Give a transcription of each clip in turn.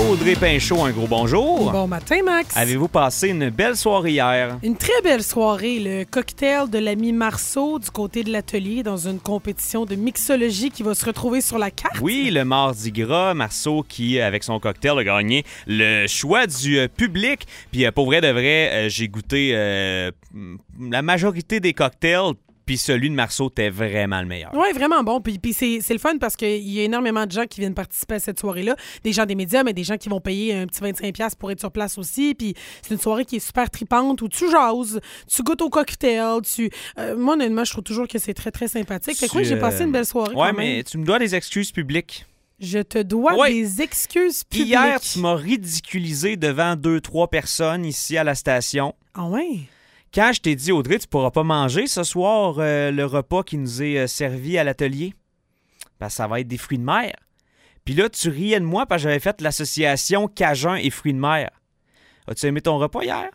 Audrey Pinchot, un gros bonjour. Bon matin, Max. Avez-vous passé une belle soirée hier? Une très belle soirée. Le cocktail de l'ami Marceau du côté de l'atelier dans une compétition de mixologie qui va se retrouver sur la carte. Oui, le Mardi Gras, Marceau qui, avec son cocktail, a gagné le choix du public. Puis pour vrai de vrai, j'ai goûté la majorité des cocktails. Puis celui de Marceau était vraiment le meilleur. Oui, vraiment bon. Puis c'est le fun parce qu'il y a énormément de gens qui viennent participer à cette soirée-là. Des gens des médias, mais des gens qui vont payer un petit 25$ pour être sur place aussi. Puis c'est une soirée qui est super tripante où tu jases, tu goûtes au cocktail. Moi, honnêtement, je trouve toujours que c'est très, très sympathique. Fait que oui, j'ai passé une belle soirée quand même. Mais tu me dois des excuses publiques. Je te dois des excuses publiques. Hier, tu m'as ridiculisé devant 2-3 personnes ici à la station. Ah ouais? Quand je t'ai dit, Audrey, tu pourras pas manger ce soir le repas qui nous est servi à l'atelier, parce que ça va être des fruits de mer. Puis là, tu riais de moi parce que j'avais fait l'association Cajun et fruits de mer. As-tu aimé ton repas hier?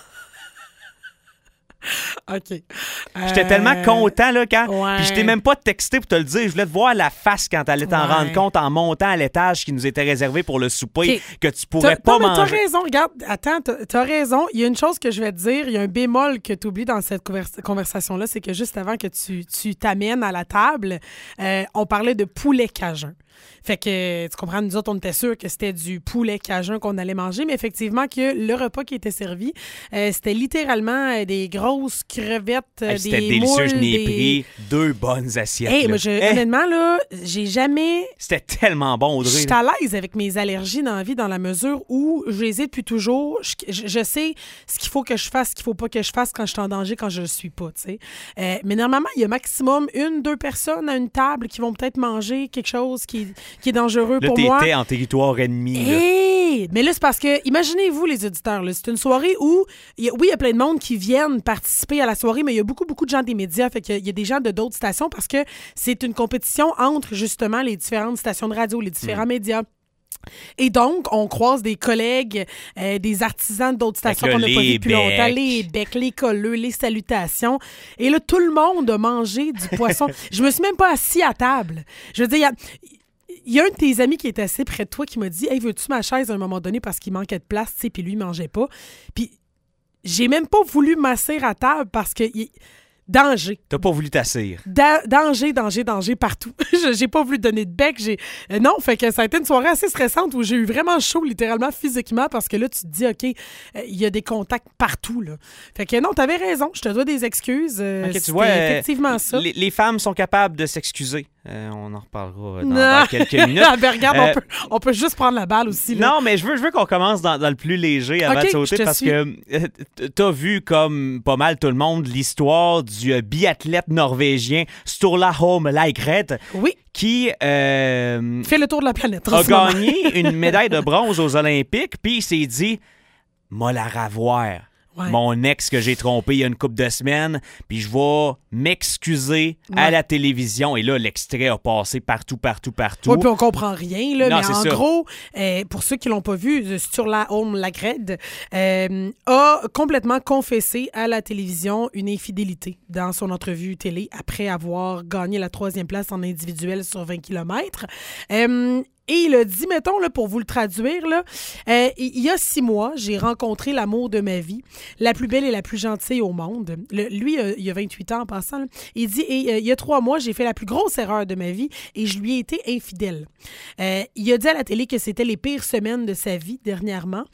OK. J'étais tellement content, là, quand... Ouais. Puis je t'ai même pas texté pour te le dire. Je voulais te voir la face quand t'allais t'en rendre compte en montant à l'étage qui nous était réservé pour le souper, que tu pourrais pas manger. T'as raison. Regarde, attends, t'as raison. Il y a une chose que je vais te dire. Il y a un bémol que tu oublies dans cette conversation-là, c'est que juste avant que tu t'amènes à la table, on parlait de poulet cajun. Fait que, tu comprends, nous autres, on était sûrs que c'était du poulet cajun qu'on allait manger, mais effectivement que le repas qui était servi, c'était littéralement des grosses crevettes, c'était des délicieux, moules, je n'ai pris 2 bonnes assiettes. Hey, moi, honnêtement, là, j'ai jamais... C'était tellement bon, Audrey. Je suis à l'aise avec mes allergies dans la vie dans la mesure où j'hésite depuis toujours. Je sais ce qu'il faut que je fasse, ce qu'il faut pas que je fasse quand je suis en danger, quand je le suis pas, tu sais. Mais normalement, il y a maximum 1-2 personnes à une table qui vont peut-être manger quelque chose qui est dangereux pour moi. Là, t'étais en territoire ennemi. Hey! Mais là, c'est parce que, imaginez-vous, les auditeurs, là, c'est une soirée où, il y a plein de monde qui viennent participer à la soirée, mais il y a beaucoup, beaucoup de gens des médias. Fait qu'il y a des gens de d'autres stations parce que c'est une compétition entre, justement, les différentes stations de radio, les différents médias. Et donc, on croise des collègues, des artisans d'autres stations qu'on n'a pas vus depuis longtemps, les becs, les colleux, les salutations. Et là, tout le monde a mangé du poisson. Je me suis même pas assis à table. Je veux dire, il y a un de tes amis qui était assis près de toi qui m'a dit « Hey, veux-tu ma chaise à un moment donné parce qu'il manquait de place, tu sais, puis lui, il mangeait pas. » Puis j'ai même pas voulu m'asseoir à table parce que... Danger. T'as pas voulu t'asseoir. Danger partout. J'ai pas voulu donner de bec. Non, fait que ça a été une soirée assez stressante où j'ai eu vraiment chaud, littéralement, physiquement, parce que là, tu te dis, OK, il y a des contacts partout, là. Fait que non, t'avais raison. Je te dois des excuses. Okay, tu vois, effectivement ça. Les femmes sont capables de s'excuser. On en reparlera dans quelques minutes. Ben, regarde, on peut juste prendre la balle aussi, là. Non, mais je veux qu'on commence dans le plus léger avant de sauter parce que t'as vu, comme pas mal tout le monde, l'histoire du biathlète norvégien Sturla Holm Lagerhed. Oui. Qui fait le tour de la planète. A gagné une médaille de bronze aux Olympiques, puis il s'est dit « M'a la ravoir ». Ouais. Mon ex que j'ai trompé il y a une couple de semaines, puis je vais m'excuser à la télévision. Et là, l'extrait a passé partout. Oui, puis on comprend rien, là. Non, mais en gros, pour ceux qui l'ont pas vu, Sturla Holm Lagerhed a complètement confessé à la télévision une infidélité dans son entrevue télé après avoir gagné la 3e place en individuel sur 20 km. Et il a dit, mettons, là, pour vous le traduire, là, il y a 6 mois, j'ai rencontré l'amour de ma vie, la plus belle et la plus gentille au monde. Lui, il a 28 ans en passant. Là. Il dit, il y a 3 mois, j'ai fait la plus grosse erreur de ma vie et je lui ai été infidèle. Il a dit à la télé que c'était les pires semaines de sa vie dernièrement.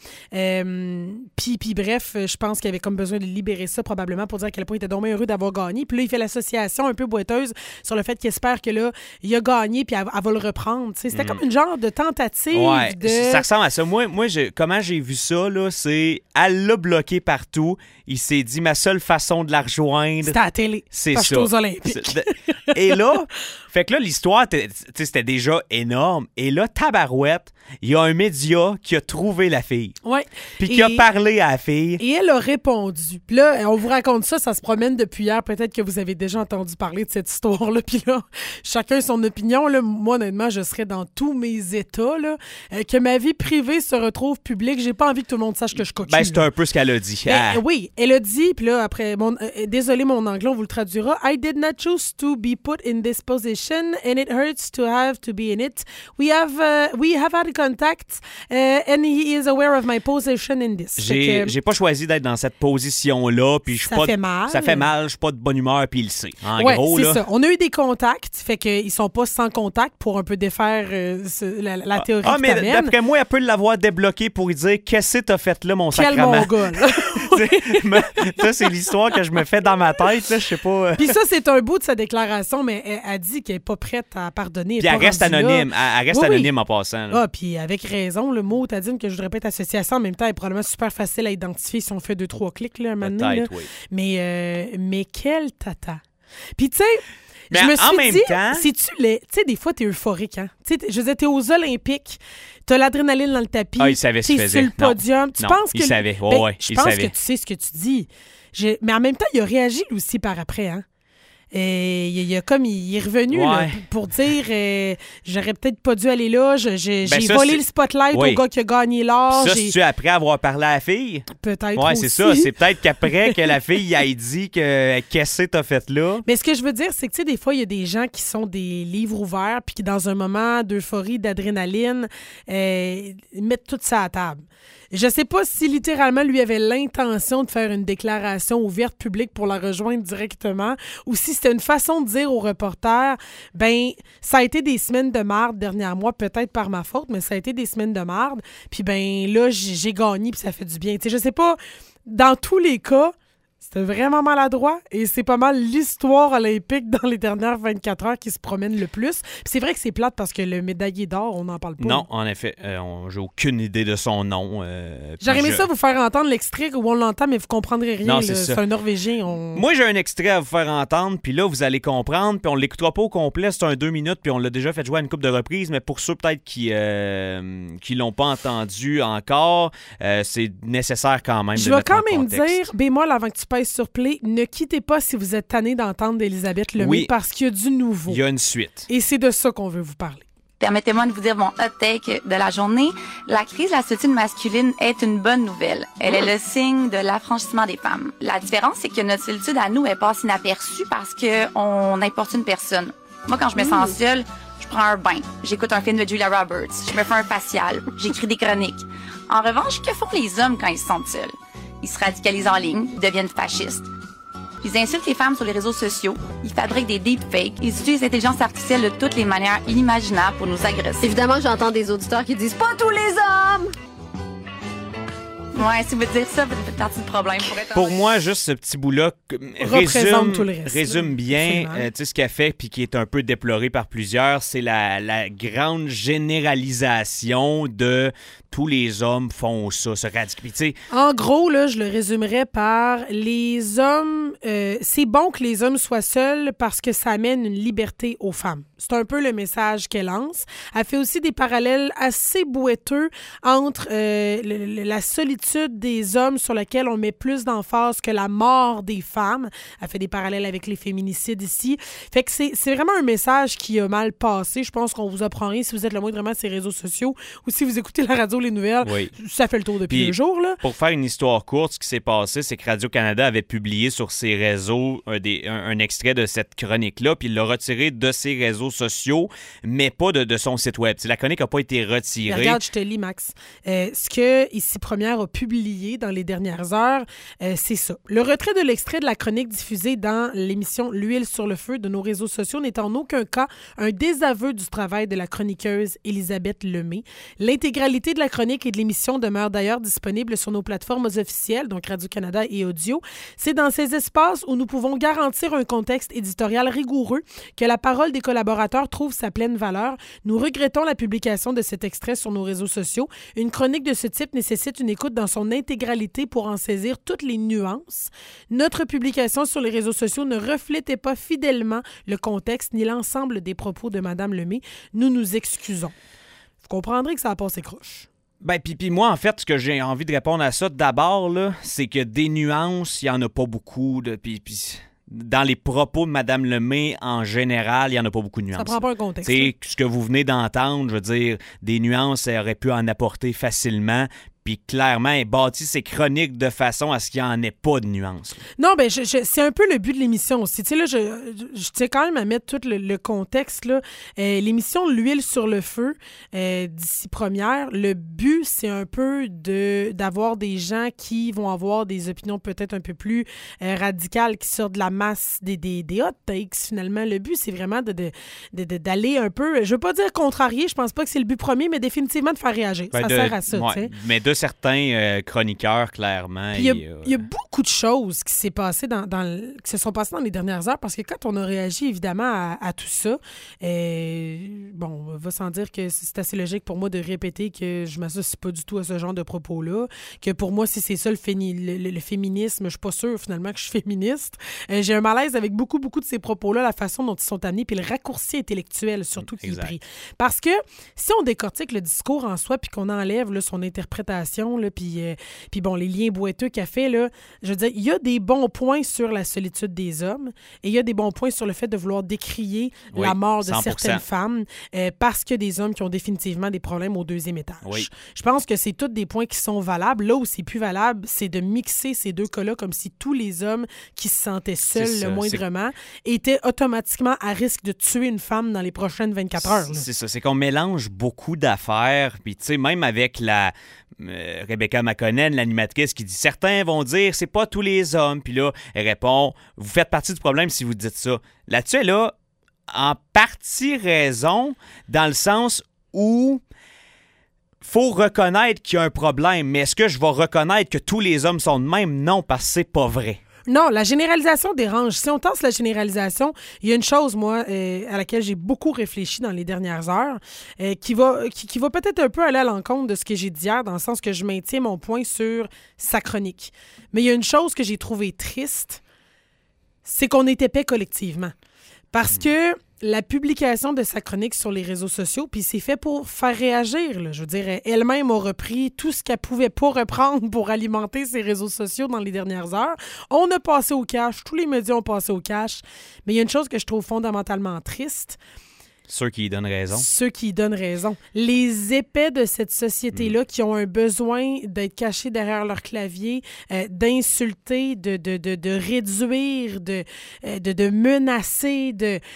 Puis bref, je pense qu'il avait comme besoin de libérer ça probablement pour dire à quel point il était donc heureux d'avoir gagné. Puis là, il fait l'association un peu boiteuse sur le fait qu'il espère que là, il a gagné puis elle va le reprendre. T'sais, c'était comme une genre de tentative de... Ça ressemble à ça. Moi comment j'ai vu ça, là, c'est... Elle l'a bloqué partout. Il s'est dit, ma seule façon de la rejoindre... C'était à la télé. C'est ça. Aux Olympiques. Et là, fait que là, l'histoire, c'était déjà énorme. Et là, tabarouette, il y a un média qui a trouvé la fille. Oui. Puis qui a parlé à la fille. Et elle a répondu. Puis là, on vous raconte ça se promène depuis hier. Peut-être que vous avez déjà entendu parler de cette histoire-là. Puis là, chacun son opinion. Là. Moi, honnêtement, je serais dans tous mes états. Là, que ma vie privée se retrouve publique. J'ai pas envie que tout le monde sache que je coquine. Ben, c'est un peu ce qu'elle a dit. Oui, elle a dit, puis là, après, désolé mon anglais, on vous le traduira. I did not choose to be put in this position. situation and it hurts to have to be in it. We have had contact and he is aware of my position in this. J'ai pas choisi d'être dans cette position-là, puis je suis pas... fait mal. Ça fait mal, je suis pas de bonne humeur, puis il le sait. En ouais, gros, c'est là... ça. On a eu des contacts, fait qu'ils sont pas sans contact pour un peu défaire la théorie que mais t'amènes. d'après moi, elle peut l'avoir débloqué pour lui dire « Qu'est-ce que t'as fait là, mon Quel sacrement? » mongol. Ça, c'est l'histoire que je me fais dans ma tête, je sais pas... Puis ça, c'est un bout de sa déclaration, mais elle dit qu'elle est pas prête à pardonner. Puis elle reste anonyme. Elle reste anonyme en passant. Là. Ah, puis avec raison, le mot, t'as dit que je voudrais pas être associée à ça. En même temps, elle est probablement super facile à identifier si on fait 2-3 clics, là, un moment donné. Oui. Mais quel tata. Puis tu sais... Mais je me en suis même dit, temps... si tu l'es... Tu sais, des fois, t'es euphorique, hein? Tu sais, je veux dire, t'es aux Olympiques, t'as l'adrénaline dans le tapis. Ah, il savait ce qu'il faisait. T'es sur le podium. Tu penses que... il savait. Je pense que tu sais ce que tu dis. Mais en même temps, il a réagi, lui aussi, par après, hein? Et il est revenu là, pour dire j'aurais peut-être pas dû aller là, j'ai volé le spotlight au gars qui a gagné l'or. Ça, c'est-tu après avoir parlé à la fille? Peut-être ouais, aussi. C'est ça. C'est peut-être qu'après que la fille ait dit que qu'est-ce que t'as fait là. Mais ce que je veux dire, c'est que tu sais, des fois, il y a des gens qui sont des livres ouverts puis qui, dans un moment d'euphorie, d'adrénaline, mettent tout ça à table. Je sais pas si littéralement lui avait l'intention de faire une déclaration ouverte publique pour la rejoindre directement ou si c'était une façon de dire aux reporters, ben ça a été des semaines de marde dernière mois, peut-être par ma faute, mais ça a été des semaines de marde. Puis ben là, j'ai gagné puis ça fait du bien. Tu sais, je sais pas, dans tous les cas, c'était vraiment maladroit et c'est pas mal l'histoire olympique dans les dernières 24 heures qui se promène le plus. Puis c'est vrai que c'est plate parce que le médaillé d'or, on n'en parle pas. Non, en effet. J'ai aucune idée de son nom. J'aurais aimé ça vous faire entendre l'extrait où on l'entend, mais vous comprendrez rien. Non, c'est un Norvégien. Moi, j'ai un extrait à vous faire entendre, puis là, vous allez comprendre, puis on l'écoutera pas au complet, c'est un 2 minutes, puis on l'a déjà fait jouer à une couple de reprises, mais pour ceux peut-être qui l'ont pas entendu encore, c'est nécessaire quand même. Je vais quand même dire, bémol avant que tu pèses sur play, ne quittez pas si vous êtes tanné d'entendre Élisabeth Lemay parce qu'il y a du nouveau. Il y a une suite. Et c'est de ça qu'on veut vous parler. Permettez-moi de vous dire mon hot take de la journée. La crise de la solitude masculine est une bonne nouvelle. Elle est le signe de l'affranchissement des femmes. La différence, c'est que notre solitude à nous, elle passe inaperçue parce qu'on importune personne. Moi, quand je me sens seule, je prends un bain, j'écoute un film de Julia Roberts, je me fais un facial, j'écris des chroniques. En revanche, que font les hommes quand ils se sentent seuls? Ils se radicalisent en ligne, ils deviennent fascistes. Ils insultent les femmes sur les réseaux sociaux, ils fabriquent des deepfakes, ils utilisent l'intelligence artificielle de toutes les manières inimaginables pour nous agresser. Évidemment, j'entends des auditeurs qui disent « Pas tous les hommes! » Ouais, si vous dire ça, vous faites partie du problème. Pour moi, juste ce petit bout-là résume bien ce qu'elle fait puis qui est un peu déploré par plusieurs. C'est la grande généralisation de tous les hommes font ça, se radicalisent. En gros, là, je le résumerais par les hommes... c'est bon que les hommes soient seuls parce que ça amène une liberté aux femmes. C'est un peu le message qu'elle lance. Elle fait aussi des parallèles assez boiteux entre la solitude des hommes sur laquelle on met plus d'emphase que la mort des femmes. Elle fait des parallèles avec les féminicides ici. Fait que c'est vraiment un message qui a mal passé. Je pense qu'on vous apprend rien si vous êtes le moindrement sur les réseaux sociaux ou si vous écoutez la radio, les nouvelles. Oui. Ça fait le tour depuis 2 jours. Là. Pour faire une histoire courte, ce qui s'est passé, c'est que Radio-Canada avait publié sur ses réseaux un extrait de cette chronique-là, puis il l'a retiré de ses réseaux sociaux, mais pas de son site web. La chronique n'a pas été retirée. Mais regarde, je te lis, Max. Ce que Ici Première a publié dans les dernières heures, c'est ça. Le retrait de l'extrait de la chronique diffusée dans l'émission L'huile sur le feu de nos réseaux sociaux n'est en aucun cas un désaveu du travail de la chroniqueuse Élisabeth Lemay. L'intégralité de la chronique et de l'émission demeure d'ailleurs disponible sur nos plateformes officielles, donc Radio-Canada et Audio. C'est dans ces espaces où nous pouvons garantir un contexte éditorial rigoureux que la parole des collaborateurs trouve sa pleine valeur. Nous regrettons la publication de cet extrait sur nos réseaux sociaux. Une chronique de ce type nécessite une écoute dans son intégralité pour en saisir toutes les nuances. Notre publication sur les réseaux sociaux ne reflétait pas fidèlement le contexte ni l'ensemble des propos de Mme Lemay. Nous nous excusons. Vous comprendrez que ça a passé croche. Ben, puis moi, en fait, ce que j'ai envie de répondre à ça, d'abord, là, c'est que des nuances, il n'y en a pas beaucoup. Puis dans les propos de Mme Lemay, en général, il n'y en a pas beaucoup de nuances. Ça prend pas un contexte. C'est ce que vous venez d'entendre, je veux dire, des nuances, elle aurait pu en apporter facilement. Puis clairement, elle bâtit ses chroniques de façon à ce qu'il n'y en ait pas de nuances. Non, ben c'est un peu le but de l'émission aussi. Tu sais, là, je tiens quand même à mettre tout le contexte, là. L'émission L'huile sur le feu, d'ici première, le but, c'est un peu d'avoir des gens qui vont avoir des opinions peut-être un peu plus radicales, qui sortent de la masse des hot takes, finalement. Le but, c'est vraiment d'aller un peu, je veux pas dire contrarier, je pense pas que c'est le but premier, mais définitivement de faire réagir. Ça sert à ça, tu sais. Mais de certains chroniqueurs, clairement. Il y a beaucoup de choses qui se sont passées dans les dernières heures, parce que quand on a réagi, évidemment, à tout ça, bon, on va sans dire que c'est assez logique pour moi de répéter que je m'associe pas du tout à ce genre de propos-là, que pour moi, si c'est ça le féminisme, je suis pas sûre, finalement, que je suis féministe. J'ai un malaise avec beaucoup de ces propos-là, la façon dont ils sont amenés, puis le raccourci intellectuel, surtout, qui est pris. Parce que si on décortique le discours en soi, puis qu'on enlève là, son interprétation, là, puis bon, les liens boiteux qu'elle fait, là, je veux dire, il y a des bons points sur la solitude des hommes et il y a des bons points sur le fait de vouloir décrier la mort de 100%. certaines femmes parce que des hommes qui ont définitivement des problèmes au deuxième étage. Oui. Je pense que c'est tous des points qui sont valables. Là où c'est plus valable, c'est de mixer ces deux cas-là comme si tous les hommes qui se sentaient seuls le moindrement étaient automatiquement à risque de tuer une femme dans les prochaines 24 heures. Là. C'est ça, c'est qu'on mélange beaucoup d'affaires, puis tu sais, même avec la Rebecca McConnell, l'animatrice, qui dit « Certains vont dire c'est pas tous les hommes », puis là, elle répond « Vous faites partie du problème si vous dites ça ». Là-dessus, elle a en partie raison, dans le sens où faut reconnaître qu'il y a un problème, mais est-ce que je vais reconnaître que tous les hommes sont de même? Non, parce que c'est pas vrai. Non, la généralisation dérange. Si on tasse la généralisation, il y a une chose, moi, à laquelle j'ai beaucoup réfléchi dans les dernières heures, qui va peut-être un peu aller à l'encontre de ce que j'ai dit hier, dans le sens que je maintiens mon point sur sa chronique. Mais il y a une chose que j'ai trouvée triste, c'est qu'on est épais collectivement. Parce que la publication de sa chronique sur les réseaux sociaux, puis c'est fait pour faire réagir. Là. Je veux dire, elle-même a repris tout ce qu'elle pouvait pas reprendre pour alimenter ses réseaux sociaux dans les dernières heures. On a passé au cash, tous les médias ont passé au cash. Mais il y a une chose que je trouve fondamentalement triste. Ceux qui y donnent raison. Ceux qui y donnent raison. Les épais de cette société-là qui ont un besoin d'être cachés derrière leur clavier, d'insulter, de réduire, de menacer,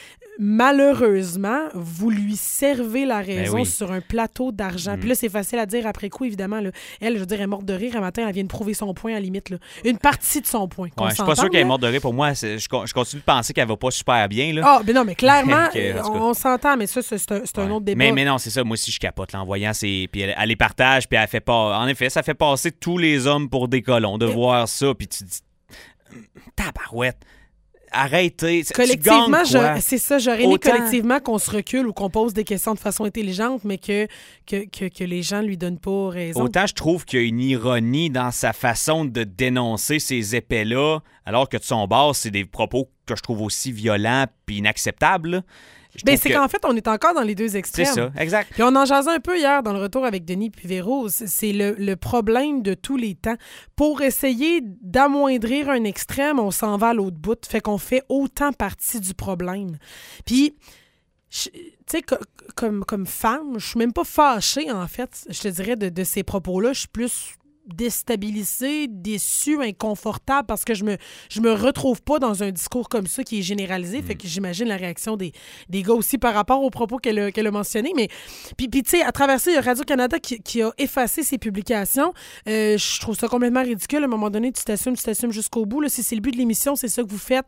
malheureusement, vous lui servez la raison sur un plateau d'argent. Puis là, c'est facile à dire après coup, évidemment. Là. Elle, je veux dire, elle est morte de rire. Un matin, elle vient de prouver son point à la limite. Là. Une partie de son point. Ouais, je suis pas sûr qu'elle est morte de rire. Pour moi, je continue de penser qu'elle va pas super bien. Là. Ah, mais non, mais clairement, on s'entend, mais ça, c'est un autre débat. Mais non, c'est ça. Moi aussi, je capote là, en voyant ces... Puis elle les partage, puis elle fait pas... En effet, ça fait passer tous les hommes pour des colons de voir ça, puis tu te dis... Tabarouette! Arrêtez. Collectivement, c'est ça. J'aurais aimé collectivement qu'on se recule ou qu'on pose des questions de façon intelligente, mais que les gens ne lui donnent pas raison. Autant je trouve qu'il y a une ironie dans sa façon de dénoncer ces épais-là, alors que de son bord, c'est des propos que je trouve aussi violents puis inacceptables. Ben, c'est qu'en fait, on est encore dans les deux extrêmes. C'est ça, exact. Puis on en jasait un peu hier dans le retour avec Denis Pivero. C'est le problème de tous les temps. Pour essayer d'amoindrir un extrême, on s'en va à l'autre bout. Fait qu'on fait autant partie du problème. Puis, tu sais, comme femme, je suis même pas fâchée, en fait, je te dirais, de ces propos-là. Je suis plus déstabilisée, déçue, inconfortable parce que je me retrouve pas dans un discours comme ça qui est généralisé. Fait que j'imagine la réaction des gars aussi par rapport aux propos qu'elle a mentionnés. Mais puis tu sais, à travers ça, il y a Radio-Canada qui a effacé ses publications. Je trouve ça complètement ridicule. À un moment donné, tu t'assumes jusqu'au bout. Là. Si c'est le but de l'émission, c'est ça que vous faites.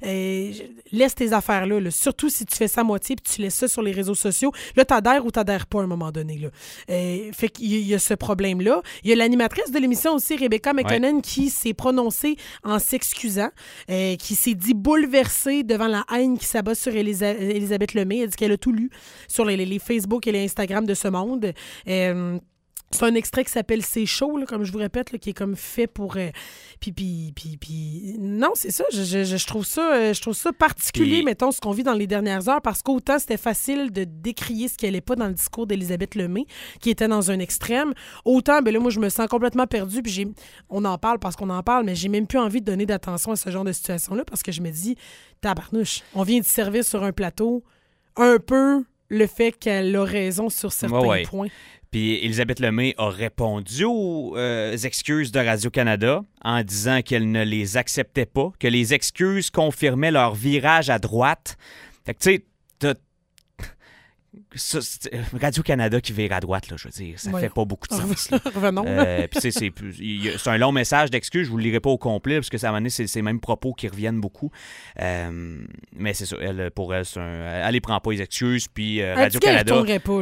Laisse tes affaires là. Surtout si tu fais ça à moitié puis tu laisses ça sur les réseaux sociaux. Là, t'adhères ou t'adhères pas à un moment donné. Là. Fait qu'il y a ce problème-là. Il y a l'animatrice de l'émission aussi, Rebecca McConnell, qui s'est prononcée en s'excusant, qui s'est dit bouleversée devant la haine qui s'abat sur Elisabeth Lemay. Elle dit qu'elle a tout lu sur les Facebook et les Instagram de ce monde. C'est un extrait qui s'appelle « C'est chaud », là, comme je vous répète, là, qui est comme fait pour... Non, c'est ça. Je trouve ça particulier, mettons, ce qu'on vit dans les dernières heures, parce qu'autant c'était facile de décrier ce qui n'allait pas dans le discours d'Elisabeth Lemay, qui était dans un extrême, autant, ben là, moi, je me sens complètement perdue, puis on en parle parce qu'on en parle, mais j'ai même plus envie de donner d'attention à ce genre de situation-là, parce que je me dis, tabarnouche, on vient de servir sur un plateau un peu le fait qu'elle a raison sur certains points. Puis Élisabeth Lemay a répondu aux excuses de Radio-Canada en disant qu'elle ne les acceptait pas, que les excuses confirmaient leur virage à droite. Fait que tu sais, Radio-Canada qui vire à droite, là, je veux dire, ça fait pas beaucoup de sens. Revenons. Puis c'est un long message d'excuse, je vous le lirai pas au complet, parce que ça, à un moment donné, c'est ces mêmes propos qui reviennent beaucoup. Mais c'est ça, pour elle, elle les prend pas les excuses, puis Radio-Canada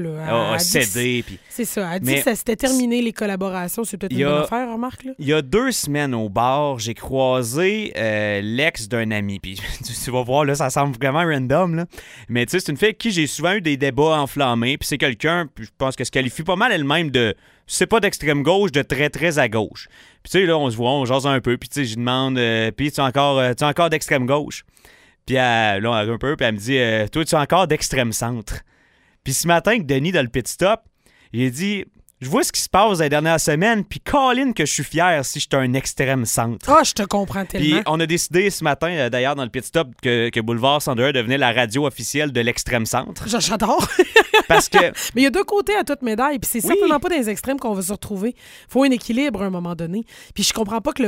a cédé. C'est ça, elle dit que ça s'était terminé, les collaborations, c'est peut-être une bonne affaire, remarque. Là. Il y a 2 semaines au bar, j'ai croisé l'ex d'un ami, puis tu vas voir, là, ça semble vraiment random, là. Mais tu sais, c'est une fille avec qui j'ai souvent eu des débats enflammés, puis c'est quelqu'un, je pense qu'elle se qualifie pas mal elle-même de, c'est pas d'extrême gauche, de très très à gauche. Puis tu sais, là, on se voit, on jase un peu, puis tu sais, je demande, puis tu es encore d'extrême gauche? Puis là, un peu, puis elle me dit, toi, tu es encore d'extrême centre. Puis ce matin, avec Denis, dans le pit stop, il a dit, je vois ce qui se passe les dernières semaines, puis Colin que je suis fier si j'étais un extrême centre. Ah, je te comprends tellement. Puis on a décidé ce matin, d'ailleurs, dans le pit stop, que Boulevard 102 devenait la radio officielle de l'extrême centre. J'adore. Parce que... Mais il y a 2 côtés à toute médaille, puis c'est certainement pas dans les extrêmes qu'on va se retrouver. Il faut un équilibre à un moment donné. Puis je comprends pas que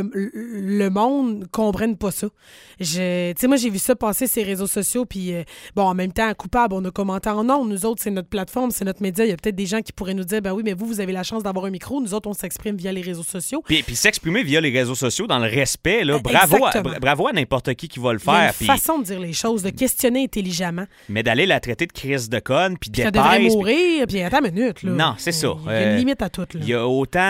le monde comprenne pas ça. Tu sais, moi, j'ai vu ça passer sur les réseaux sociaux, puis en même temps, coupable, on a commenté en ondes. Nous autres, c'est notre plateforme, c'est notre média. Il y a peut-être des gens qui pourraient nous dire, ben oui, mais vous avez la chance d'avoir un micro. Nous autres, on s'exprime via les réseaux sociaux. Puis s'exprimer via les réseaux sociaux dans le respect, là, bravo à n'importe qui va le faire. Il y a une façon de dire les choses, de questionner intelligemment. Mais d'aller la traiter de crise de conne, puis qu'elle devrait mourir, puis attends une minute. Là. Non, c'est ça. Il y a une limite à tout. Il y a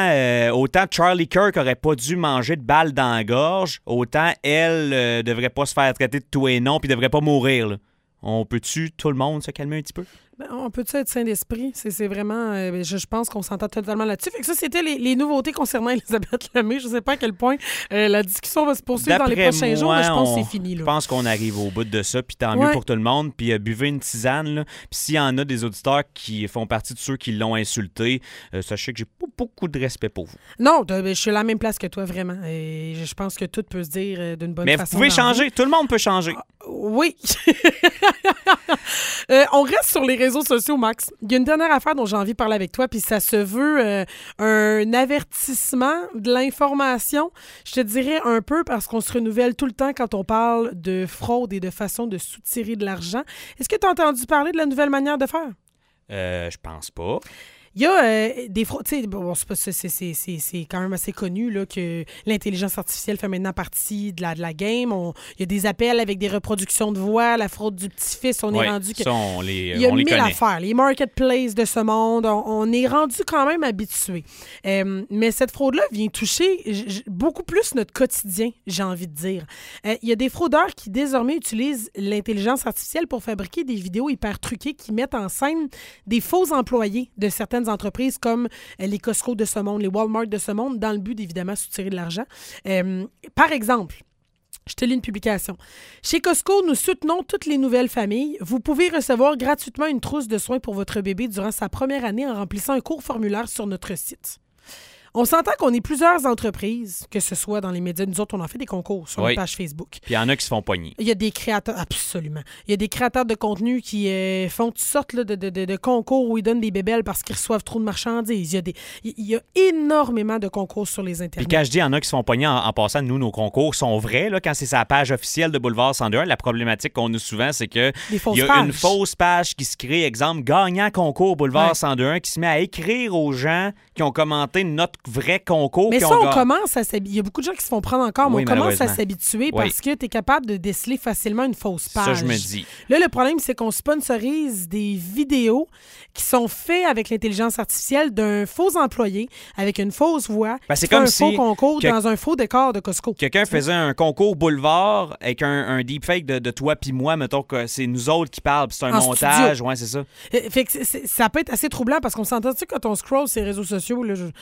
autant Charlie Kirk aurait pas dû manger de balles dans la gorge, autant elle devrait pas se faire traiter de tout et non, puis devrait pas mourir. Là. On peut-tu, tout le monde, se calmer un petit peu? Ben, on peut-tu être sain d'esprit? C'est vraiment... je pense qu'on s'entend totalement là-dessus. Fait que ça, c'était les nouveautés concernant Élisabeth Lemay. Je sais pas à quel point la discussion va se poursuivre dans les prochains jours, mais je pense que c'est fini. Là. Je pense qu'on arrive au bout de ça, puis tant mieux pour tout le monde. Puis buvez une tisane. Là. Puis s'il y en a des auditeurs qui font partie de ceux qui l'ont insulté, sachez que j'ai pas beaucoup de respect pour vous. Non, je suis à la même place que toi, vraiment. Et je pense que tout peut se dire d'une bonne façon. Mais vous pouvez changer. Tout le monde peut changer. Oui. On reste sur les réseaux sociaux, Max. Il y a une dernière affaire dont j'ai envie de parler avec toi, puis ça se veut un avertissement de l'information. Je te dirais un peu parce qu'on se renouvelle tout le temps quand on parle de fraude et de façon de soutirer de l'argent. Est-ce que tu as entendu parler de la nouvelle manière de faire? Je pense pas. Il y a des fraudes. Tu sais, c'est quand même assez connu là, que l'intelligence artificielle fait maintenant partie de la game. Il y a des appels avec des reproductions de voix, la fraude du petit-fils. On est rendu que. Ça, il y a 1000 affaires. Les marketplaces de ce monde, on est rendu quand même habitué. Mais cette fraude-là vient toucher beaucoup plus notre quotidien, j'ai envie de dire. Il y a des fraudeurs qui désormais utilisent l'intelligence artificielle pour fabriquer des vidéos hyper truquées qui mettent en scène des faux employés de certaines entreprises comme les Costco de ce monde, les Walmart de ce monde, dans le but d'évidemment soutirer de l'argent. Par exemple, je te lis une publication. Chez Costco, nous soutenons toutes les nouvelles familles. Vous pouvez recevoir gratuitement une trousse de soins pour votre bébé durant sa première année en remplissant un court formulaire sur notre site. On s'entend qu'on est plusieurs entreprises, que ce soit dans les médias. Nous autres, on en fait des concours sur notre page Facebook. Puis il y en a qui se font pogner. Il y a des créateurs, absolument. Il y a des créateurs de contenu qui font toutes sortes là, de concours où ils donnent des bébelles parce qu'ils reçoivent trop de marchandises. Il y a énormément de concours sur les internets. Puis quand je dis il y en a qui se font pogner en passant, nous, nos concours sont vrais. Là, quand c'est sa page officielle de Boulevard 102, la problématique qu'on a souvent, c'est que il y a une fausse page qui se crée. Exemple, gagnant concours Boulevard 102 qui se met à écrire aux gens qui ont commenté notre vrai concours. Mais ça, on commence à s'habituer. Il y a beaucoup de gens qui se font prendre encore, mais on commence à s'habituer parce que tu es capable de déceler facilement une fausse page. Ça, je me dis. Là, le problème, c'est qu'on sponsorise des vidéos qui sont faites avec l'intelligence artificielle d'un faux employé, avec une fausse voix. Ben, c'est comme un faux concours dans un faux décor de Costco. Quelqu'un faisait un concours boulevard avec un deepfake de toi puis moi, mettons que c'est nous autres qui parlent, c'est un montage. Studio. Ouais, c'est ça. Fait que ça peut être assez troublant parce qu'on s'entend-tu quand on scroll ces réseaux sociaux, là,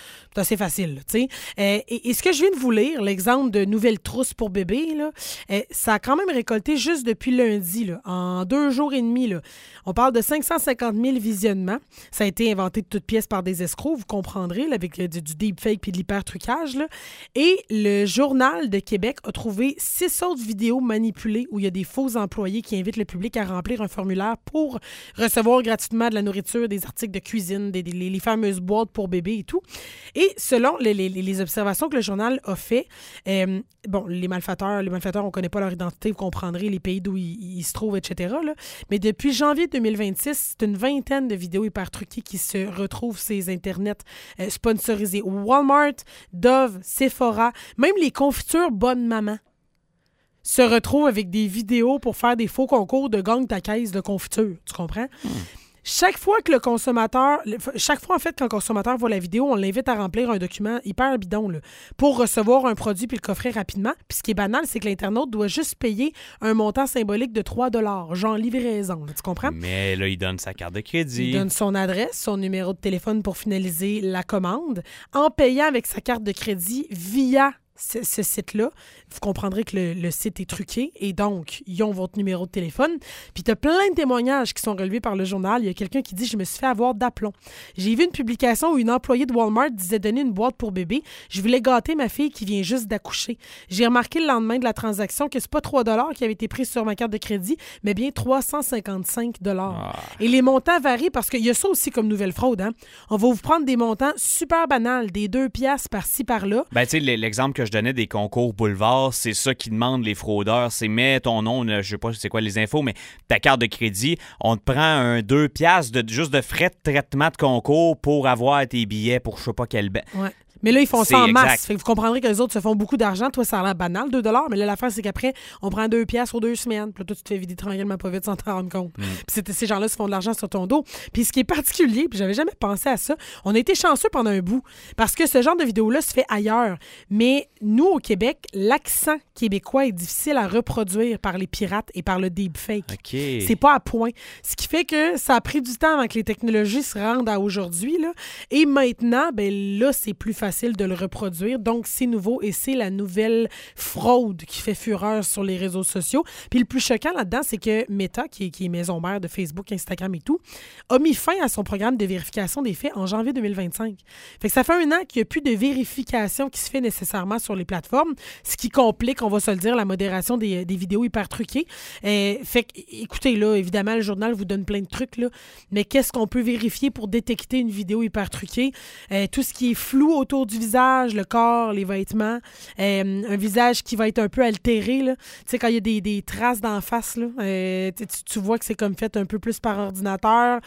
assez facile, tu sais. Et ce que je viens de vous lire, l'exemple de nouvelles trousses pour bébé, là, ça a quand même récolté juste depuis lundi, là, en 2 jours et demi. Là. On parle de 550 000 visionnements. Ça a été inventé de toutes pièces par des escrocs, vous comprendrez, là, avec du deepfake puis de l'hypertrucage. Là. Et le Journal de Québec a trouvé 6 autres vidéos manipulées où il y a des faux employés qui invitent le public à remplir un formulaire pour recevoir gratuitement de la nourriture, des articles de cuisine, les fameuses boîtes pour bébé et tout. Et selon les observations que le journal a fait, les malfaiteurs, on ne connaît pas leur identité, vous comprendrez les pays d'où ils se trouvent, etc. Là. Mais depuis janvier 2026, c'est une vingtaine de vidéos hyper truquées qui se retrouvent sur ces internets sponsorisés. Walmart, Dove, Sephora, même les confitures Bonne Maman se retrouvent avec des vidéos pour faire des faux concours de gagne ta caisse de confiture. Tu comprends? Chaque fois que quand le consommateur voit la vidéo, on l'invite à remplir un document hyper bidon là, pour recevoir un produit puis le coffrer rapidement. Puis ce qui est banal, c'est que l'internaute doit juste payer un montant symbolique de 3 $, genre livraison. Là, tu comprends? Mais là, il donne sa carte de crédit. Il donne son adresse, son numéro de téléphone pour finaliser la commande. En payant avec sa carte de crédit via ce site-là, vous comprendrez que le site est truqué et donc, ils ont votre numéro de téléphone. Puis tu as plein de témoignages qui sont relevés par le journal. Il y a quelqu'un qui dit « Je me suis fait avoir d'aplomb. J'ai vu une publication où une employée de Walmart disait donner une boîte pour bébé. Je voulais gâter ma fille qui vient juste d'accoucher. J'ai remarqué le lendemain de la transaction que c'est pas 3 $ qui avaient été pris sur ma carte de crédit, mais bien 355 $. Et les montants varient parce qu'il y a ça aussi comme nouvelle fraude. Hein? On va vous prendre des montants super banals, des 2 piastres par-ci, par-là. Ben, tu sais, l'exemple que je donnais des concours boulevard, c'est ça qui demandent les fraudeurs. C'est mets ton nom, je sais pas c'est quoi les infos, mais ta carte de crédit, on te prend un 2 piastres juste de frais de traitement de concours pour avoir tes billets pour je sais pas quel... Ouais. Mais là, ils font ça en exact. masse. Fait que vous comprendrez que les autres se font beaucoup d'argent. Toi, ça a l'air banal, 2 $. Mais là, l'affaire, c'est qu'après, on prend 2 piastres aux 2 semaines. Puis là, toi, tu te fais vider tranquillement pas vite sans t'en rendre compte. Puis ces gens-là se font de l'argent sur ton dos. Puis ce qui est particulier, puis j'avais jamais pensé à ça, on a été chanceux pendant un bout. Parce que ce genre de vidéo-là se fait ailleurs. Mais nous, au Québec, l'accent québécois est difficile à reproduire par les pirates et par le deepfake. Okay. C'est pas à point. Ce qui fait que ça a pris du temps avant que les technologies se rendent à aujourd'hui. Là. Et maintenant, ben là, c'est plus facile de le reproduire. Donc, c'est nouveau et c'est la nouvelle fraude qui fait fureur sur les réseaux sociaux. Puis le plus choquant là-dedans, c'est que Meta, qui est maison mère de Facebook, Instagram et tout, a mis fin à son programme de vérification des faits en janvier 2025. Fait que ça fait 1 an qu'il n'y a plus de vérification qui se fait nécessairement sur les plateformes, ce qui complique, on va se le dire, la modération des vidéos hyper truquées. Fait que, écoutez, là, évidemment, le journal vous donne plein de trucs, là, mais qu'est-ce qu'on peut vérifier pour détecter une vidéo hyper truquée? Tout ce qui est flou autour du visage, le corps, les vêtements, un visage qui va être un peu altéré. Tu sais, quand il y a des traces d'en face, là, tu vois que c'est comme fait un peu plus par ordinateur.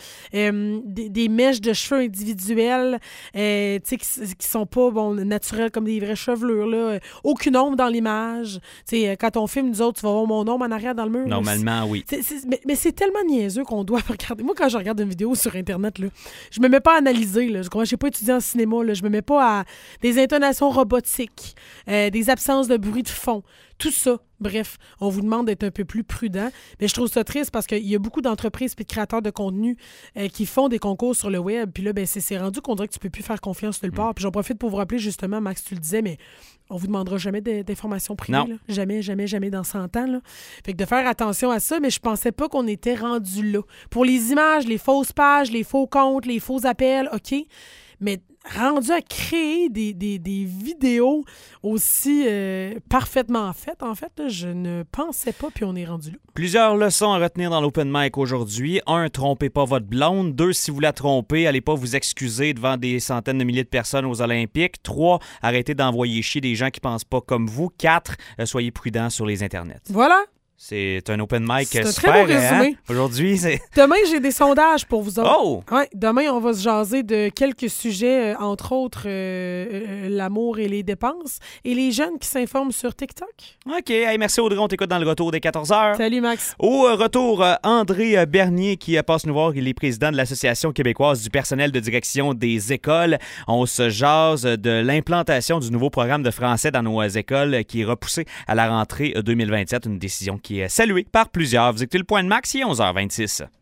Des mèches de cheveux individuelles tu sais, qui sont pas naturelles comme des vraies chevelures. Là. Aucune ombre dans l'image. Tu sais, quand on filme, nous autres, tu vas voir mon ombre en arrière dans le mur. Normalement, oui. Mais c'est tellement niaiseux qu'on doit regarder. Moi, quand je regarde une vidéo sur Internet, là, je me mets pas à analyser. Là. Je n'ai pas étudié en cinéma. Là. Je me mets pas à des intonations robotiques, des absences de bruit de fond, tout ça. Bref, on vous demande d'être un peu plus prudent. Mais je trouve ça triste parce qu'il y a beaucoup d'entreprises et de créateurs de contenu qui font des concours sur le web. Puis là, ben, c'est rendu qu'on dirait que tu peux plus faire confiance nulle part. Puis j'en profite pour vous rappeler justement, Max, tu le disais, mais on vous demandera jamais d'informations privées. Là. Jamais, jamais, jamais dans 100 ans. Là. Fait que de faire attention à ça, mais je pensais pas qu'on était rendu là. Pour les images, les fausses pages, les faux comptes, les faux appels, OK, mais rendu à créer des vidéos aussi parfaitement faites, en fait, là, je ne pensais pas, puis on est rendu là. Plusieurs leçons à retenir dans l'Open Mic aujourd'hui. 1, trompez pas votre blonde. 2, si vous la trompez, allez pas vous excuser devant des centaines de milliers de personnes aux Olympiques. 3, arrêtez d'envoyer chier des gens qui pensent pas comme vous. 4, soyez prudents sur les internets. Voilà. C'est un open mic c'est un super, très beau résumé. Hein? Aujourd'hui, c'est... Demain, j'ai des sondages pour vous autres. Oh! Ouais, demain, on va se jaser de quelques sujets, entre autres l'amour et les dépenses, et les jeunes qui s'informent sur TikTok. OK. Hey, merci Audrey, on t'écoute dans le retour des 14h. Salut Max. Au retour, André Bernier qui passe nous voir. Il est président de l'Association québécoise du personnel de direction des écoles. On se jase de l'implantation du nouveau programme de français dans nos écoles qui est repoussé à la rentrée 2027. Une décision qui est saluée par plusieurs. Vous écoutez le Point de Max, il est 11h26.